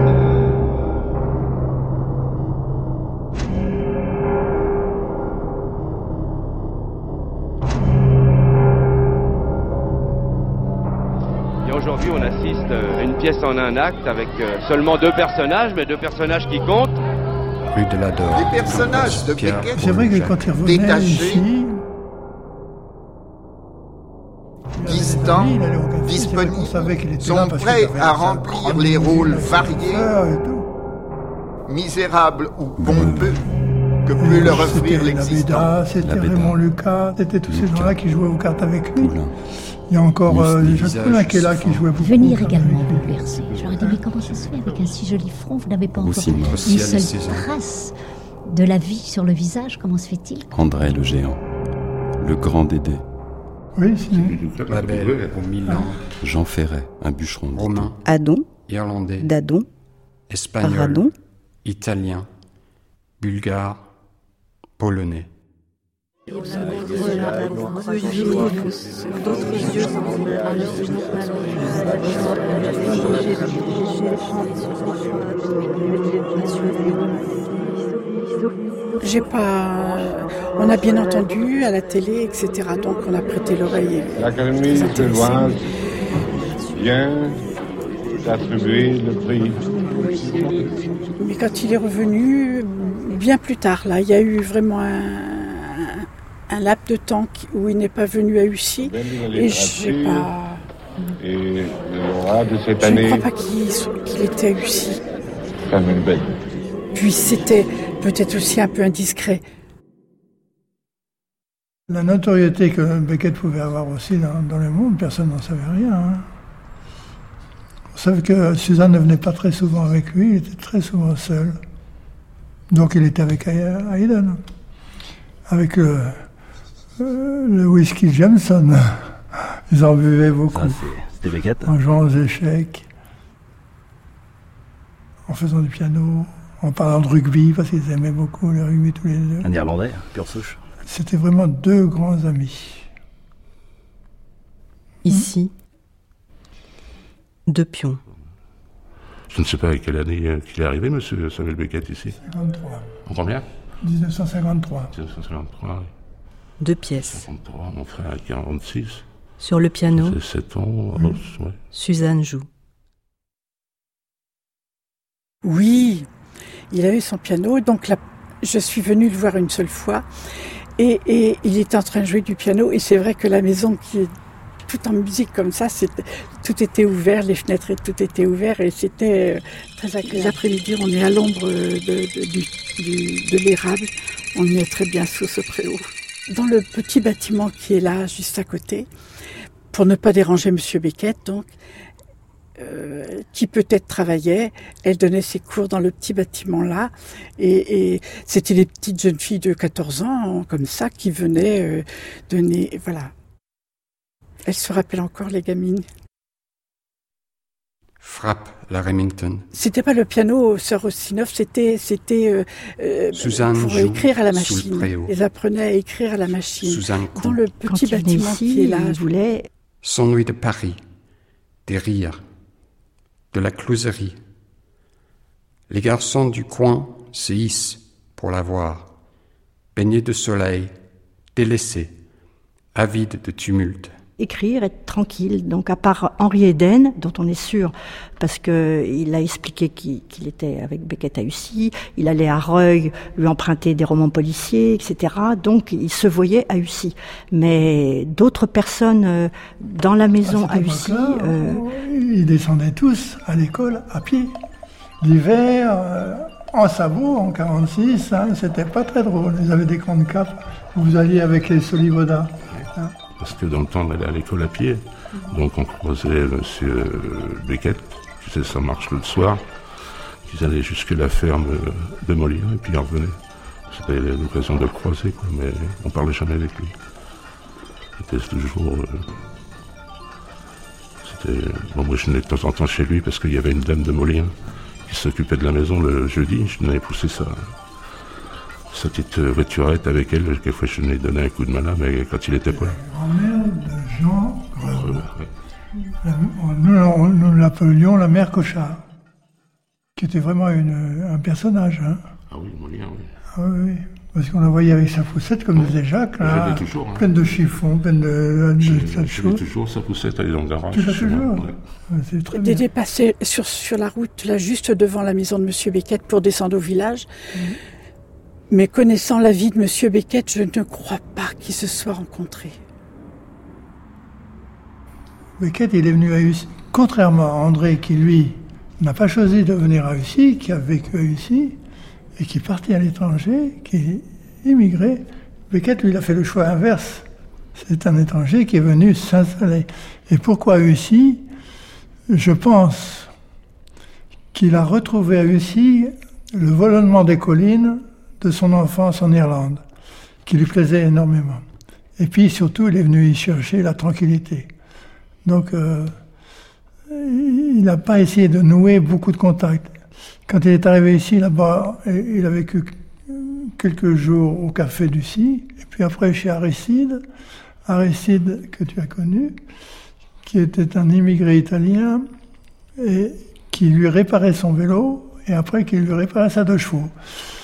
Et aujourd'hui, on assiste à une pièce en un acte avec seulement deux personnages, mais deux personnages qui comptent. Rue de la Dore. Les personnages de Beckett. C'est vrai que quand il revenait détachés, ici, distants, disponibles, sont prêts à remplir les rôles variés, misérables ou pompeux, que peut leur offrir l'existence. C'était Raymond Lucas, c'était tous ces gens-là qui jouaient aux cartes avec lui. Il y a encore euh, Jacques Poulain qui est là, qui jouait beaucoup. Venir également bouleversé. Je leur ai dit, mais comment ça se fait avec un si joli front? Vous n'avez pas encore une seule trace de la vie sur le visage. Comment se fait-il? André le géant, le grand Dédé. Oui, c'est La Belle au Milan. Jean Ferret, un bûcheron. Romain. Adon. Irlandais. Dadon. Espagnol. Paradon. Italien. Bulgare. Polonais. D'autres yeux sont J'ai pas... On a bien entendu à la télé, et cetera. Donc on a prêté l'oreille. L'Académie suédoise vient d'attribuer le prix. Mais quand il est revenu, bien plus tard, là, il y a eu vraiment un, un laps de temps où il n'est pas venu à Ussy. Et j'ai pas... Et le lauréat de cette je année... ne crois pas qu'il, qu'il était à Ussy. Samuel Beckett. Puis c'était peut-être aussi un peu indiscret. La notoriété que Beckett pouvait avoir aussi dans, dans le monde, personne n'en savait rien. Hein. On savait que Suzanne ne venait pas très souvent avec lui, il était très souvent seul. Donc il était avec Haydn, avec le, le whisky Jameson. Ils en buvaient beaucoup. Ça, c'était Beckett. En jouant aux échecs, en faisant du piano, en parlant de rugby, parce qu'ils aimaient beaucoup le rugby tous les deux. Un Irlandais, pure souche. C'était vraiment deux grands amis. Ici, deux pions. Je ne sais pas à quelle année qu'il est arrivé, monsieur Samuel Beckett, ici. cinquante-trois. En combien dix-neuf cent cinquante-trois. dix-neuf cent cinquante-trois, oui. Deux pièces. cinquante-trois, mon frère a quarante-six. Sur le piano, c'est sept ans, Mmh. oh, ouais. Suzanne joue. Oui, il avait son piano, donc là, je suis venue le voir une seule fois, et, et il était en train de jouer du piano, et c'est vrai que la maison qui est tout en musique comme ça, c'était, tout était ouvert, les fenêtres, tout était ouvert, et c'était très agréable. L'après-midi, on est à l'ombre de, de, du, du, de l'érable, on y est très bien sous ce préau. Dans le petit bâtiment qui est là, juste à côté, pour ne pas déranger Monsieur Beckett, donc, Euh, qui peut-être travaillait, elle donnait ses cours dans le petit bâtiment là, et, et c'était les petites jeunes filles de quatorze ans, comme ça, qui venaient euh, donner, voilà. Elle se rappelle encore, les gamines. Frappe la Remington. C'était pas le piano, Sœur Ossinov, c'était, c'était euh, euh, pour joue écrire à la sous le machine. préau. Ils apprenaient à écrire à la machine. Suzanne dans le petit Quand il venait bâtiment ici, qui est là. il voulait... Son nuit de Paris, des rires, de la closerie. Les garçons du coin se hissent pour la voir, baignés de soleil, délaissés, avides de tumulte. Écrire, être tranquille. Donc à part Henri Eden, dont on est sûr, parce qu'il a expliqué qu'il, qu'il était avec Beckett à Ussy, il allait à Reuil lui emprunter des romans policiers, et cetera. Donc il se voyait à Ussy. Mais d'autres personnes euh, dans la maison à Ussy... Euh... Ils descendaient tous à l'école à pied. L'hiver, euh, en sabot, en quarante-six, hein, c'était pas très drôle. Ils avaient des grandes capes. Vous alliez avec les solivodas. Hein. Parce que dans le temps, on allait à l'école à pied. Donc on croisait monsieur Beckett, qui faisait sa marche le soir. Ils allaient jusqu'à la ferme de Molière et puis ils revenaient. C'était l'occasion de le croiser, quoi, mais on parlait jamais avec lui. C'était toujours... Euh, c'était, bon, moi je venais de temps en temps chez lui parce qu'il y avait une dame de Molière qui s'occupait de la maison le jeudi. Je venais pousser sa, sa petite voiturette avec elle. Quelquefois je venais donner un coup de main là, mais quand il était pas là. Grand-mère de Jean Greuve. Ouais. Nous, nous l'appelions la mère Cochard, qui était vraiment une, un personnage. Hein. Ah oui, Molière, oui. Ah oui, parce qu'on la voyait avec sa poussette, comme disait Jacques, là, toujours, hein. Pleine de chiffons, pleine de, de, de tas de choses. toujours sa poussette, elle est dans le garage. Tu l'as toujours ouais. Ouais, c'est très Des bien. dépassés sur, sur la route, là, juste devant la maison de Monsieur Beckett pour descendre au village. Mmh. Mais connaissant la vie de Monsieur Beckett, je ne crois pas qu'ils se soient rencontrés. Beckett, il est venu à Ussy. Contrairement à André, qui lui n'a pas choisi de venir à Ussy, qui a vécu à Ussy, et qui est parti à l'étranger, qui est immigré, Beckett, lui, il a fait le choix inverse. C'est un étranger qui est venu s'installer. Et pourquoi à Ussy ? Je pense qu'il a retrouvé à Ussy le volonnement des collines de son enfance en Irlande, qui lui plaisait énormément. Et puis, surtout, il est venu y chercher la tranquillité. Donc, euh, il n'a pas essayé de nouer beaucoup de contacts. Quand il est arrivé ici, là-bas, il a vécu quelques jours au café d'Ussy, et puis après chez Aristide, Aristide que tu as connu, qui était un immigré italien, et qui lui réparait son vélo, et après qui lui réparait sa deux chevaux.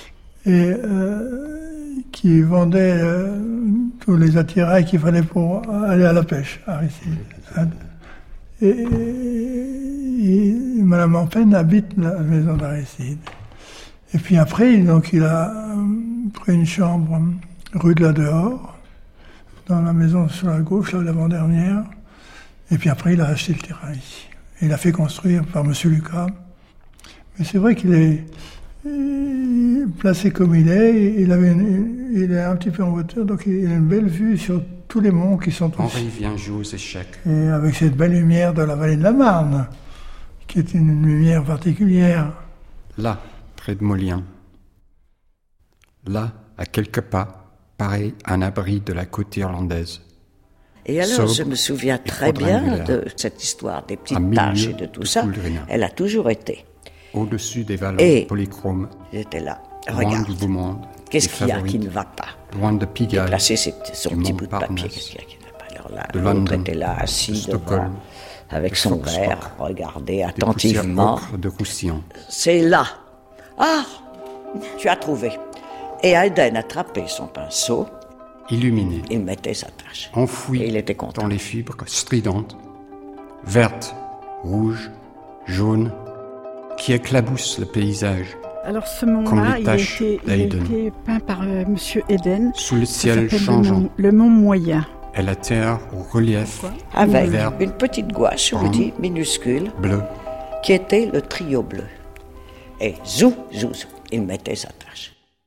et euh, qui vendait euh, tous les attirails qu'il fallait pour aller à la pêche à Aristide. Et, et, et Madame Orpen habite la maison d'Aristide. Et puis après, donc, il a pris une chambre rue de la Dehors, dans la maison sur la gauche, là, l'avant-dernière. Et puis après, il a acheté le terrain ici. Il a fait construire par M. Lucas. Mais c'est vrai qu'il est il, placé comme il est. Il, avait une, il est un petit peu en hauteur, donc il a une belle vue sur tous les monts qui sont Henri ici. vient jouer aux échecs. Et avec cette belle lumière de la vallée de la Marne, qui est une lumière particulière. Là, près de Molien. Là, à quelques pas, pareil, un abri de la côte irlandaise. Et alors, Sobre je me souviens et très bien quadrangulaire. de cette histoire des À petites milieu taches et de tout de ça. Coulrina. Elle a toujours été. Au-dessus des vallons Et polychromes. j'étais là. Loin Regarde. du beau monde. Qu'est-ce des qu'il y a favorites, qui ne va pas? Loin de Pigalle. Il plaçait son du petit Mont bout de papier. Parnasse, Qu'est-ce qu'il y a qui ne va pas? Alors là, de l'autre London, était là, de assis Stockholm, devant, avec de son Foxrock, verre, regardait des attentivement. poussières ocre de Roussillon. C'est là. Ah, tu as trouvé. Et Hayden attrapait son pinceau. Illuminé. Il mettait sa tâche. Enfoui Et il était content. dans les fibres stridentes, vertes, rouges, jaunes, qui éclaboussent le paysage. Alors ce Comme mont-là, les il a taches été, il a d'Haydn. été peint par euh, Monsieur Eden. Sous le Ça ciel s'appelle changeant. Le mont, le mont Moyen. Et la terre au relief. Avec vert, une petite gouache, je vous brun, dis, minuscule, bleu. qui était le trio bleu. Et zou, zou, zou, il mettait sa tâche.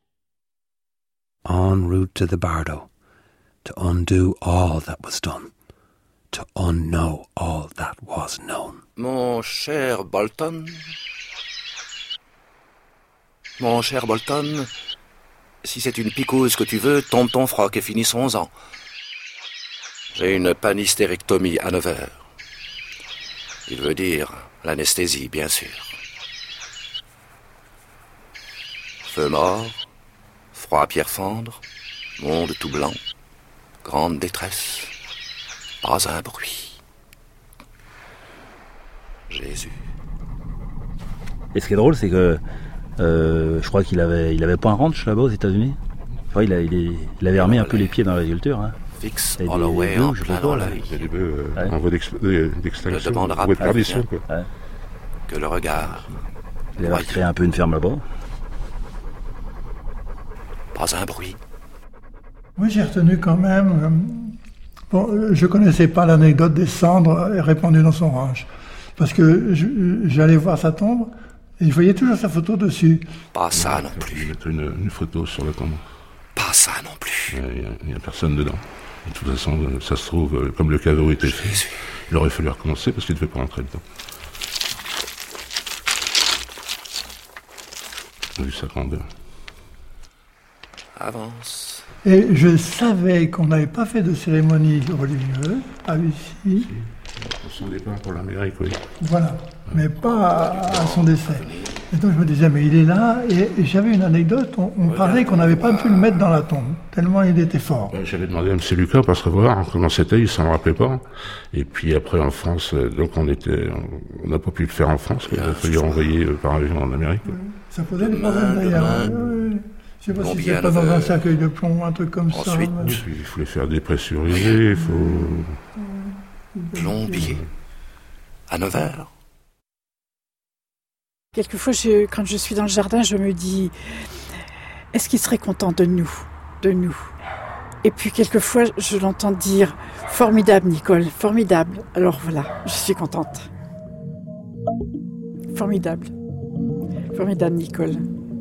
En route to the Bardo, to undo all that was done, to unknow all that was known. Mon cher Bolton, mon cher Bolton, si c'est une picouse que tu veux, tombe ton froc et finissons-en. J'ai une panistérectomie à neuf heures. Il veut dire l'anesthésie, bien sûr. Feu mort, froid à pierre fendre, monde tout blanc, grande détresse, pas un bruit. Jésus. Et ce qui est drôle, c'est que euh, je crois qu'il avait, il avait pas un ranch là-bas aux États-Unis. Enfin, il, a, il, est, il avait remis un peu les pieds dans l'agriculture. Hein. Fixe Et des Holloway bœufs, en je sais plein pas dans quoi, la là. vie. Il y a des bœufs euh, Ouais. en voie d'ex- euh, d'extinction, Ne demandera voie de plus perdition, rien. quoi. Ouais. Que le regard, Il avait créé un peu une ferme là-bas. pas un bruit. Moi, j'ai retenu quand même. euh, Bon, euh, je connaissais pas l'anecdote des cendres répandues dans son ranch, parce que je- j'allais voir sa tombe et je voyais toujours sa photo dessus. Pas ça non plus. Il mettre une, une photo sur la tombe. Pas ça non plus. Il n'y a, a personne dedans. Et de toute façon, euh, ça se trouve, euh, comme le caveau était fait, il aurait fallu recommencer parce qu'il ne devait pas rentrer dedans. Vu sa grandeur. Avance. Et je savais qu'on n'avait pas fait de cérémonie religieuse à Lucie. Pour son départ pour l'Amérique, oui. Voilà, mais pas à, à son décès. Et donc je me disais, mais il est là, et, et j'avais une anecdote, on, on parlait qu'on n'avait pas pu le mettre dans la tombe, tellement il était fort. Euh, J'avais demandé à M. Lucas pour se revoir comment c'était, il s'en rappelait pas. Et puis après en France, euh, donc on était, on n'a pas pu le faire en France, quoi. Il a fallu renvoyer euh, par avion en Amérique. quoi. Ça posait des problèmes d'ailleurs. Oui, oui. Je sais pas si c'est pas dans un cercueil de plomb, un truc comme ça. Et puis, il faut les faire dépressuriser, il faut... Plombier. À neuf heures. Quelquefois, je, quand je suis dans le jardin, je me dis, est-ce qu'il serait content de nous, de nous? Et puis quelquefois, je l'entends dire, formidable Nicole, formidable. Alors voilà, je suis contente. Formidable. Formidable Nicole.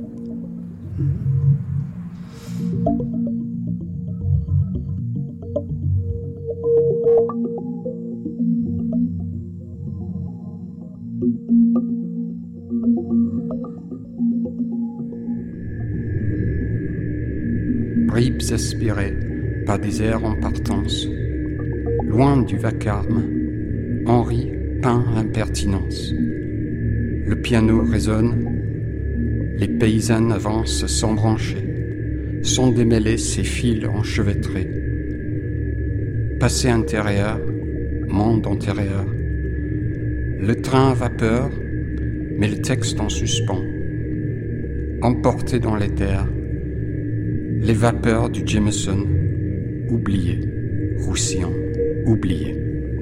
Bribes aspirées par des airs en partance. Loin du vacarme, Henri peint l'impertinence. Le piano résonne, les paysannes avancent sans brancher, sont démêlés ces fils enchevêtrés. Passé intérieur, monde antérieur. Le train à vapeur, mais le texte en suspens. Emporté dans l'éther, Les vapeurs du Jameson, oubliées, Roussillon, oublié.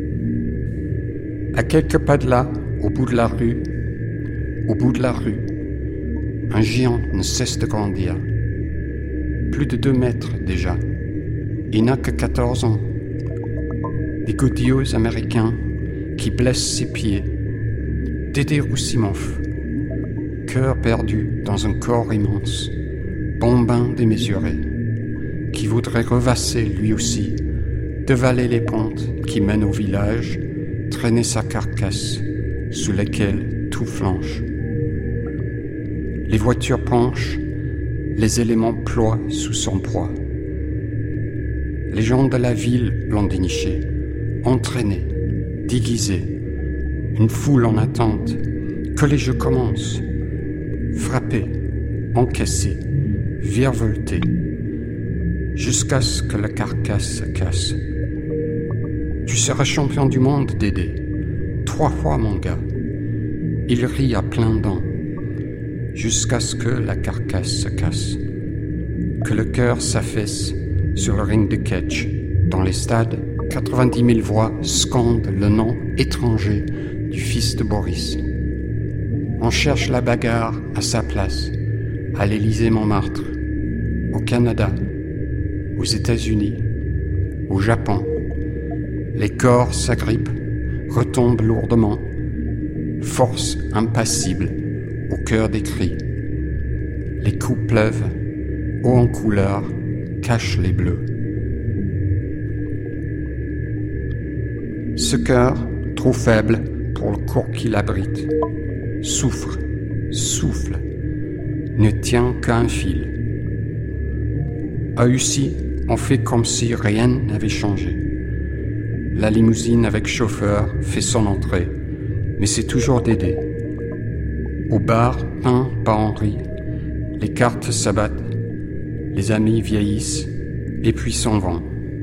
À quelques pas de là, au bout de la rue, au bout de la rue, un géant ne cesse de grandir. Plus de deux mètres déjà. Il n'a que quatorze ans. Des godillots américains qui blessent ses pieds. Dédé Roussimov, cœur perdu dans un corps immense, bambin démesuré, qui voudrait revasser lui aussi, dévaler les pentes qui mènent au village, traîner sa carcasse, sous lesquelles tout flanche. Les voitures penchent, les éléments ploient sous son poids. Les gens de la ville l'ont déniché, entraîné, déguisé, une foule en attente, que les jeux commencent, frappé, encaissé, virevolté, jusqu'à ce que la carcasse se casse. Tu seras champion du monde, Dédé, trois fois mon gars. Il rit à plein dents, jusqu'à ce que la carcasse se casse, que le cœur s'affaisse sur le ring de catch. Dans les stades, quatre-vingt-dix mille voix scandent le nom étranger du fils de Boris. On cherche la bagarre à sa place, à l'Élysée-Montmartre, au Canada, aux États-Unis, au Japon. Les corps s'agrippent, retombent lourdement, force impassible au cœur des cris. Les coups pleuvent, haut en couleur, cachent les bleus. Ce cœur, trop faible pour le corps qu'il abrite, souffre, souffle, ne tient qu'un fil. À Ussy, on fait comme si rien n'avait changé. La limousine avec chauffeur fait son entrée, mais c'est toujours Dédé. Au bar, peint par Henri, les cartes s'abattent, les amis vieillissent, et puis s'en vont.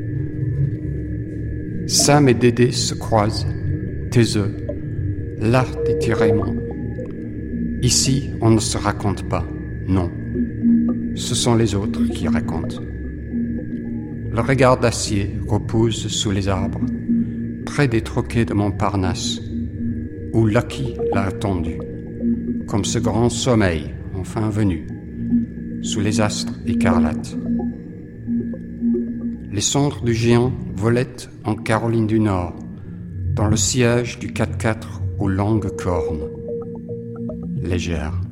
Sam et Dédé se croisent, taiseux, l'art des tiraillements. Ici, on ne se raconte pas, non. Ce sont les autres qui racontent. Le regard d'acier repose sous les arbres, près des troquets de Montparnasse, où Lucky l'a attendu, comme ce grand sommeil enfin venu, sous les astres écarlates. Les cendres du géant volettent en Caroline du Nord, dans le sillage du quatre-quatre aux longues cornes, légères.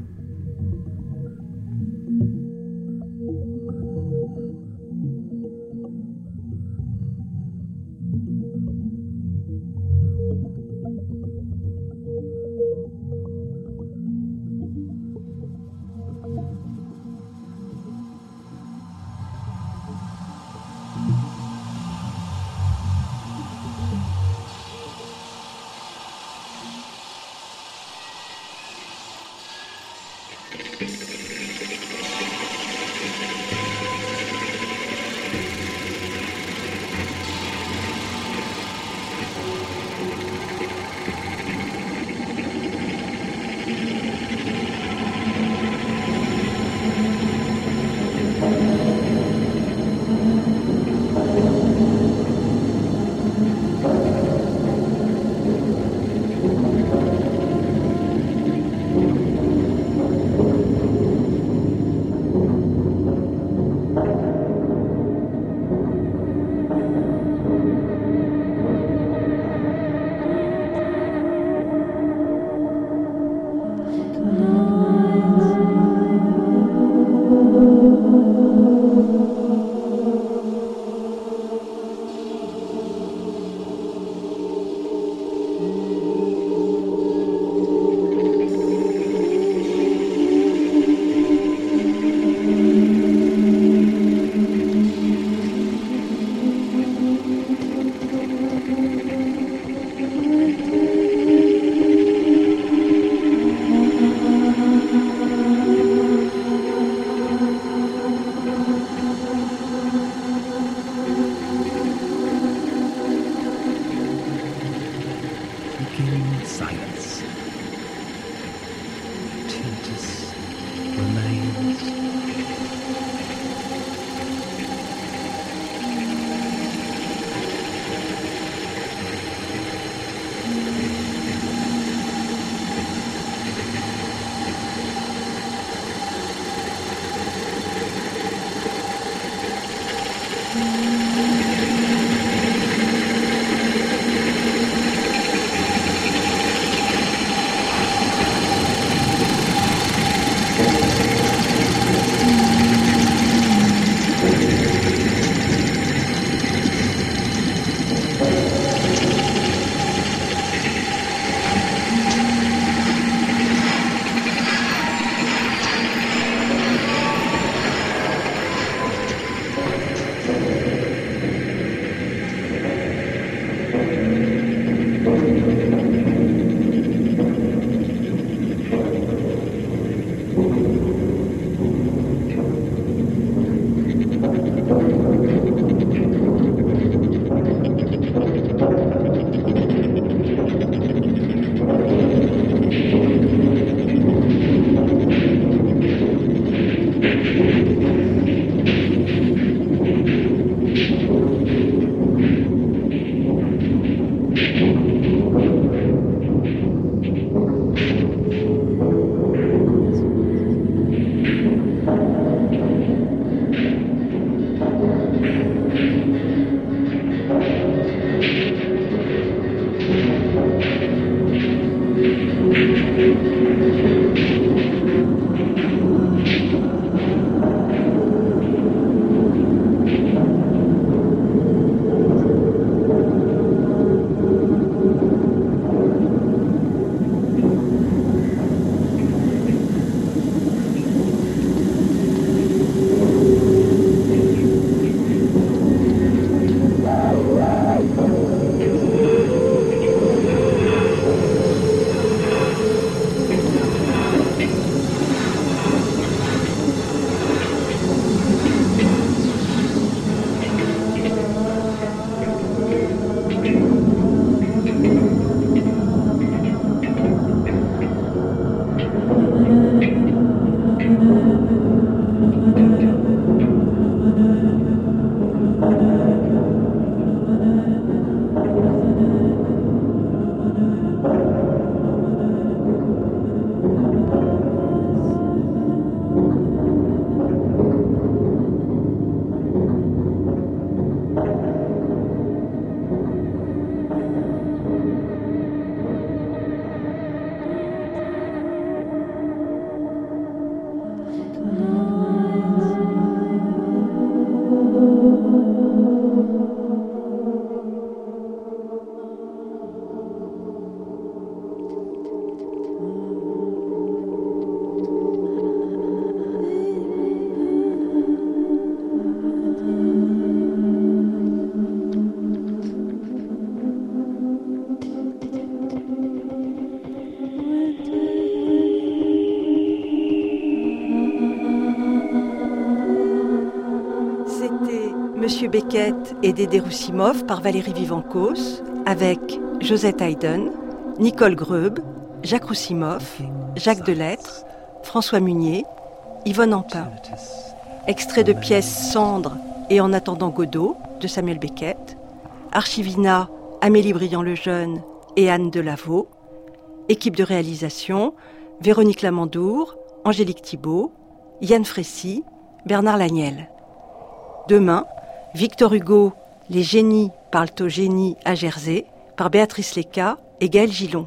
Mathieu Beckett et Dédé Roussimov par Valérie Vivancos, avec Josette Haydn, Nicole Greub, Jacques Roussimov, Jacques Delettre, François Munier, Yvonne Ampin. Extrait de pièces Cendre et En attendant Godot de Samuel Beckett, Archivina, Amélie Briand-Lejeune et Anne Delaveau. Équipe de réalisation, Véronique Lamandour, Angélique Thibault, Yann Frécy, Bernard Lagnel. Demain, Victor Hugo, Les génies parlent aux génies à Jersey, par Béatrice Léca et Gaël Gillon.